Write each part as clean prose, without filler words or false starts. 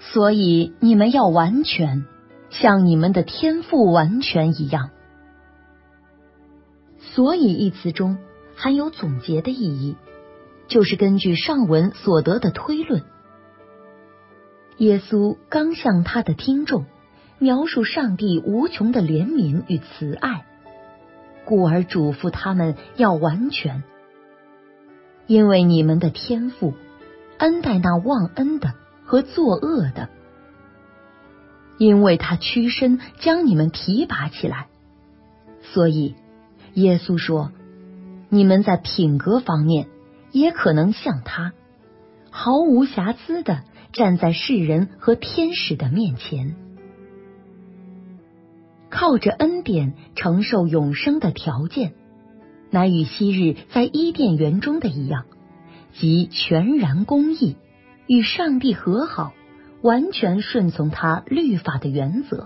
所以你们要完全，像你们的天父完全一样。所以一词中含有总结的意义，就是根据上文所得的推论。耶稣刚向他的听众描述上帝无穷的怜悯与慈爱，故而嘱咐他们要完全，因为你们的天父恩待那忘恩的和作恶的，因为他屈身将你们提拔起来。所以耶稣说，你们在品格方面也可能像他，毫无瑕疵地站在世人和天使的面前，靠着恩典承受永生的条件，乃与昔日在伊甸园中的一样，即全然公义，与上帝和好，完全顺从他律法的原则。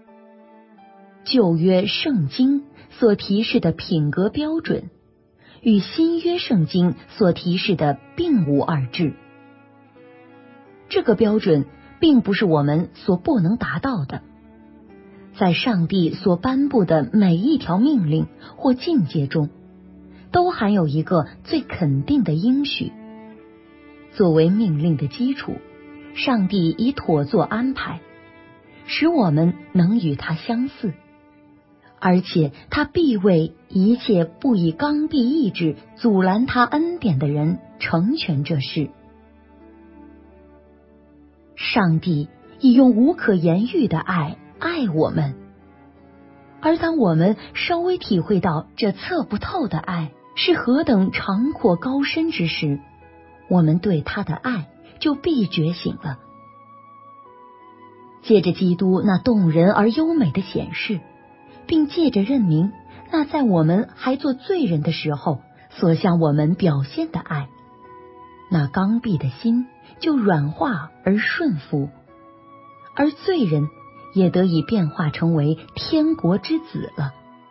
旧约圣经所提示的品格标准，与新约圣经所提示的并无二致。这个标准并不是我们所不能达到的，在上帝所颁布的每一条命令或境界中，都含有一个最肯定的应许。作为命令的基础，上帝已妥作安排，使我们能与他相似，而且他必为一切不以刚愎意志阻拦他恩典的人成全这事。上帝已用无可言喻的爱我们，而当我们稍微体会到这测不透的爱是何等长阔高深之时，我们对他的爱就必觉醒了。借着基督那动人而优美的显示，并借着认明那在我们还做罪人的时候所向我们表现的爱，那刚愎的心就软化而顺服，而罪人也得以变化成为天国之子了。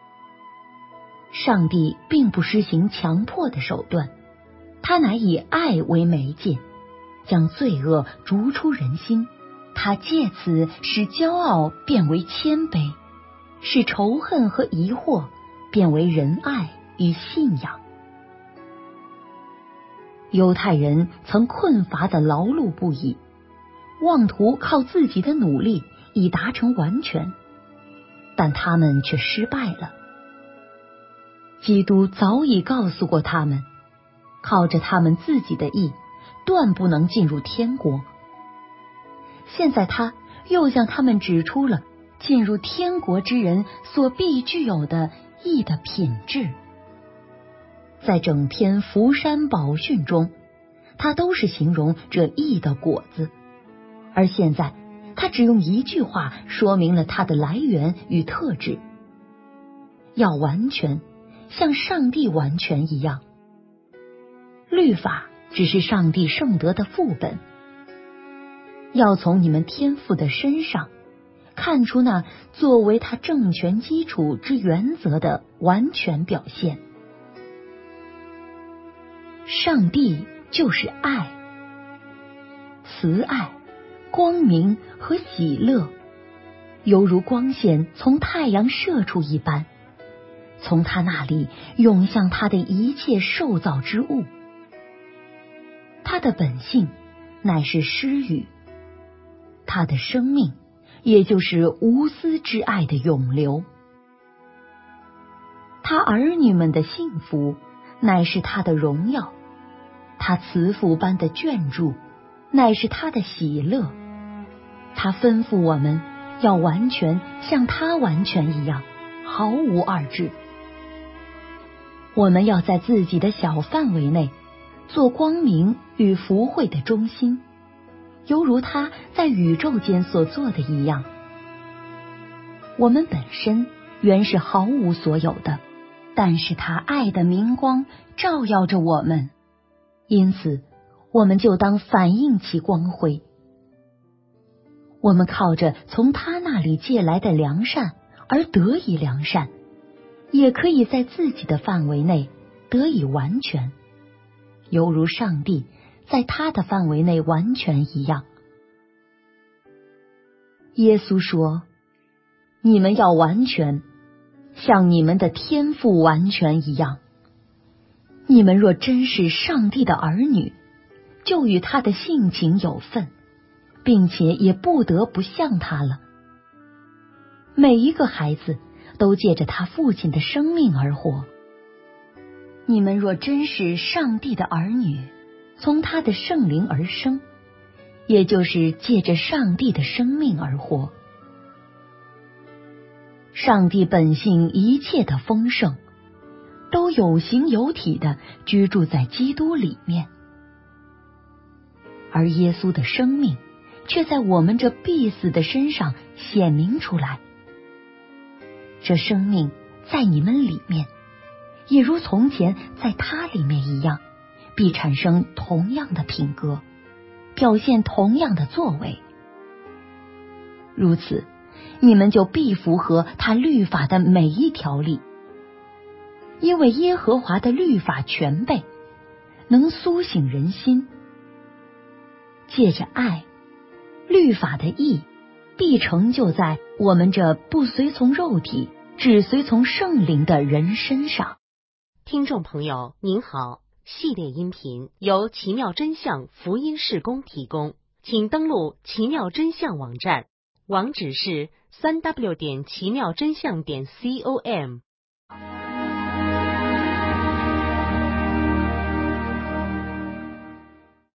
上帝并不施行强迫的手段，他乃以爱为媒介，将罪恶逐出人心，他借此使骄傲变为谦卑，使仇恨和疑惑变为仁爱与信仰。犹太人曾困乏地劳碌不已，妄图靠自己的努力以达成完全，但他们却失败了。基督早已告诉过他们，靠着他们自己的义，断不能进入天国。现在他又向他们指出了进入天国之人所必具有的义的品质。在整篇福山宝训中，他都是形容这义的果子，而现在他只用一句话说明了它的来源与特质：要完全，像上帝完全一样。律法只是上帝圣德的副本，要从你们天父的身上看出那作为他政权基础之原则的完全表现。上帝就是爱，慈爱、光明和喜乐，犹如光线从太阳射出一般，从他那里涌向他的一切受造之物。他的本性乃是施予，他的生命也就是无私之爱的涌流。他儿女们的幸福乃是他的荣耀，他慈父般的眷注乃是他的喜乐。他吩咐我们要完全像他完全一样，毫无二致。我们要在自己的小范围内做光明与福慧的中心，犹如他在宇宙间所做的一样。我们本身原是毫无所有的，但是他爱的明光照耀着我们，因此我们就当反映其光辉。我们靠着从他那里借来的良善而得以良善，也可以在自己的范围内得以完全，犹如上帝在他的范围内完全一样。 耶稣说，你们要完全，像你们的天父完全一样。你们若真是上帝的儿女，就与他的性情有份，并且也不得不像他了。每一个孩子都借着他父亲的生命而活。你们若真是上帝的儿女，从他的圣灵而生，也就是借着上帝的生命而活。上帝本性一切的丰盛，都有形有体的居住在基督里面，而耶稣的生命却在我们这必死的身上显明出来。这生命在你们里面，也如从前在他里面一样，必产生同样的品格，表现同样的作为。如此，你们就必符合他律法的每一条例。因为耶和华的律法全备，能苏醒人心。借着爱，律法的义必成就在我们这不随从肉体，只随从圣灵的人身上。 听众朋友您好，系列音频由奇妙真相福音事工提供，请登录奇妙真相网站，网址是3w.奇妙真相.com。